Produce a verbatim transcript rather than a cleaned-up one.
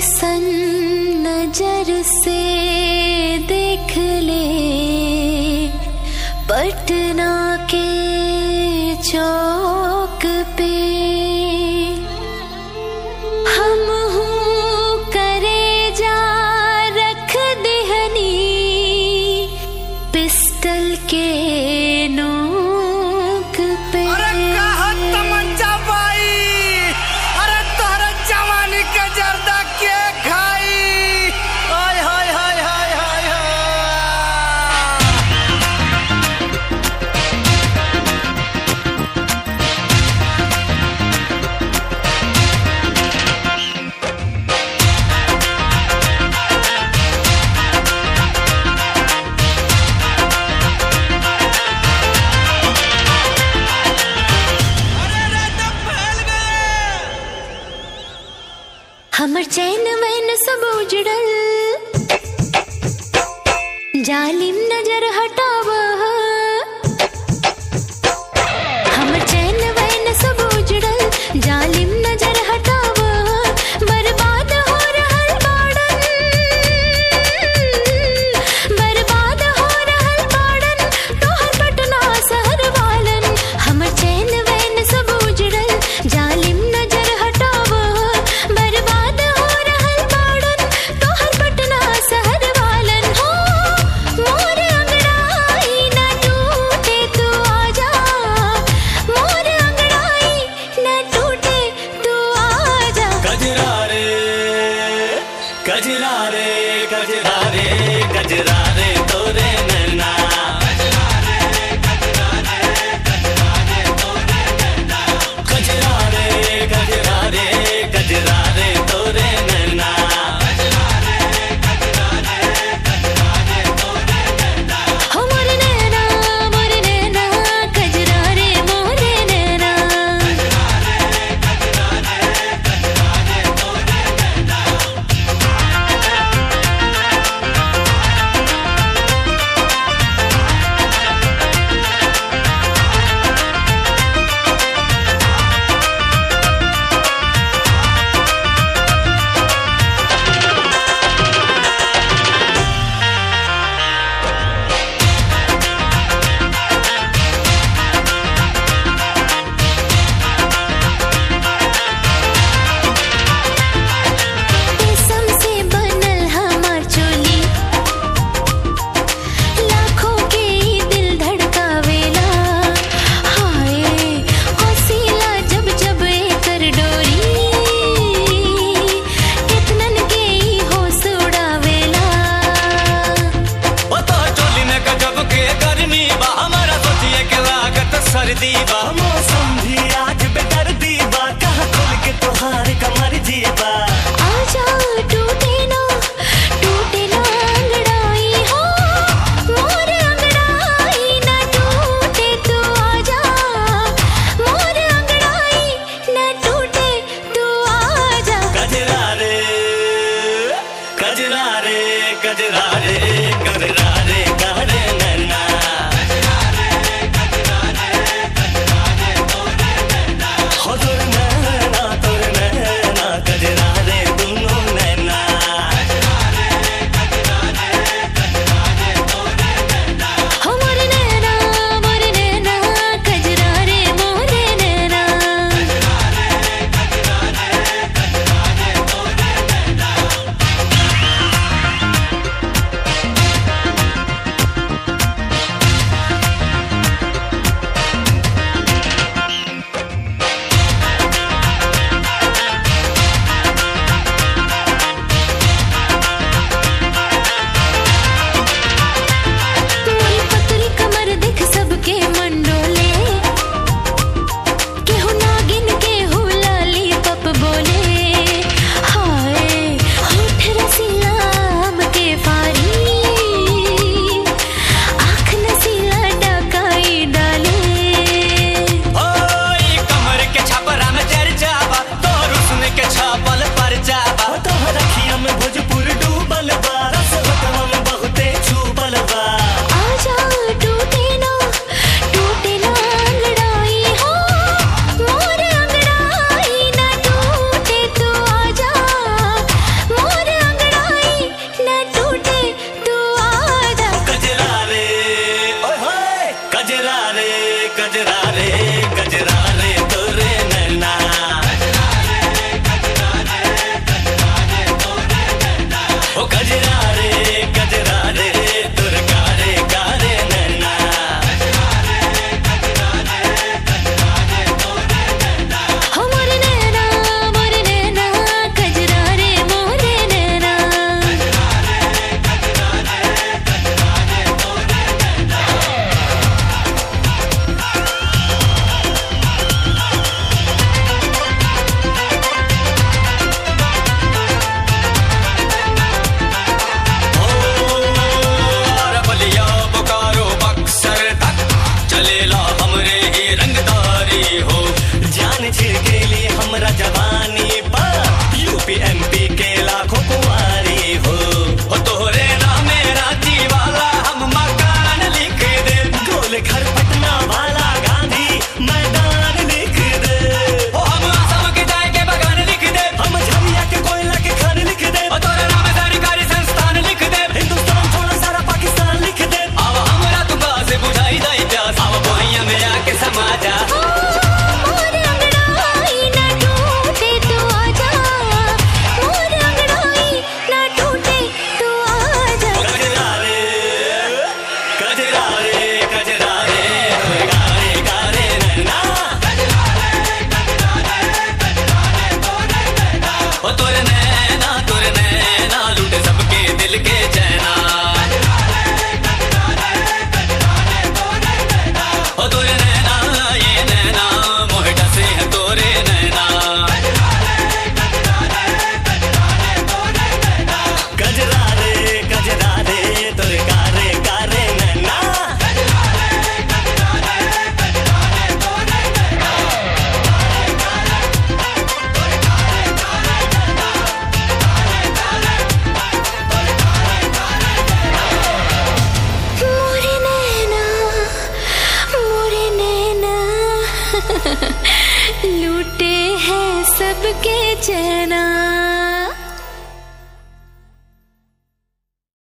ऐसन नजर से देख ले पटना के चौक पे हम हूँ करे जा रख देहनी पिस्टल के नोक पे। अरे कहाँ तमंचा भाई, अरे तोहरा जवानी के जर्दा के खाई। हाय हाय हाय हाय हाय हाय। हमर चैन वैन सब उजड़ल जालिम नजर हटाव। हमर चैन वैन सब उजड़ल जालिम नजर हटाव। बर्बाद हो रहल बाड़न, बर्बाद हो रहल बाड़न तोहर पटना शहर वालन। हमर चैन वैन सब उजड़ल जालिम नजर हटाव। बर्बाद हो रहल बाड़न तोहर पटना शहर वालन। हो मोर अंगड़ाई न टूटे तू आजा, मोर अंगड़ाई न टूटे तू आजा। गजरा रे गजरा रे गजरा रे गजरा रे तोरे नैना। गजरा रे गजरा रे गजरा रे तोरे नैना। गजरा रे गजरा रे गजरा रे तोरे नैना। गजरा रे गजरा रे गजरा रे तोरे नैना। हो मोर नैना मोर नैना गजरा रे मोर नैना। गजरा रे गजरा रे गजरा रे तोरे नैना। रेशम से बनल हमार चोली लाखों के ई दिल धड़कावेला। हाय हसीला जब जब एकर डोरी कितनन के ई होश उड़ावेला। ओ तो चोली में गजब के गर्मी बा, हमारा सोचिए के लागत सर्दी बा। मौसम भी आज बेदर्दी बा, कहाँ खोल के तोहार कमर जीबा। आजा टूटे ना टूटे ना अंगड़ाई। हो मोर अंगड़ाई न टूटे तू आजा, मोर अंगड़ाई न टूटे तू आजा। गजरा रे गजरा रे गजरा रे गजरा रे गहरे नैना। गजरा रे गजरा रे गजरा रे तोरे नैना। हो तोरे नैना तोरे नैना जान छिड़केली हमरा जवानी पर यूपी एमपी के लाखों कुंवारी हो हो तोहरे नामे रांची वाला हम मकान लिख दे गोल घर पटना वाला गांधी मैदान लिख दे ओ हम आसाम के चाय के बागान लिख दे हम झरिया के कोयला के खान लिख दे ओ तोरे नाम सरकारी संस्थान लिख दे हिंदुस्तान छोड़ सारा पाकिस्तान लिख दे अब हमरा तू से बुझाई दई प्यास अब भैया में आके समा जा मोर अंगड़ाई ना टूटे तू आजा मोर अंगड़ाई ना टूटे तू आजा गजरा रे गजरा रे गजरा रे गारे गारे नैना गजरा रे गजरा रे गजरा रे तोरे नैना ओ तोरे नैना तोरे नैना लूटे सबके दिल के चैना गजरा रे गजरा रे गजरा रे तोरे नैना ओ तोरे नैना ये नैना मोहे डसे है तोरे नैना गजरा रे गजरा रे गजरा रे तोरे नैना गजरा रे गजरा रे तोरे गारे गारे नैना गजरा रे गजरा रे गजरा रे तोरे नैना मोरे नैना मोरे नैना लूटे हैं सबके चैना।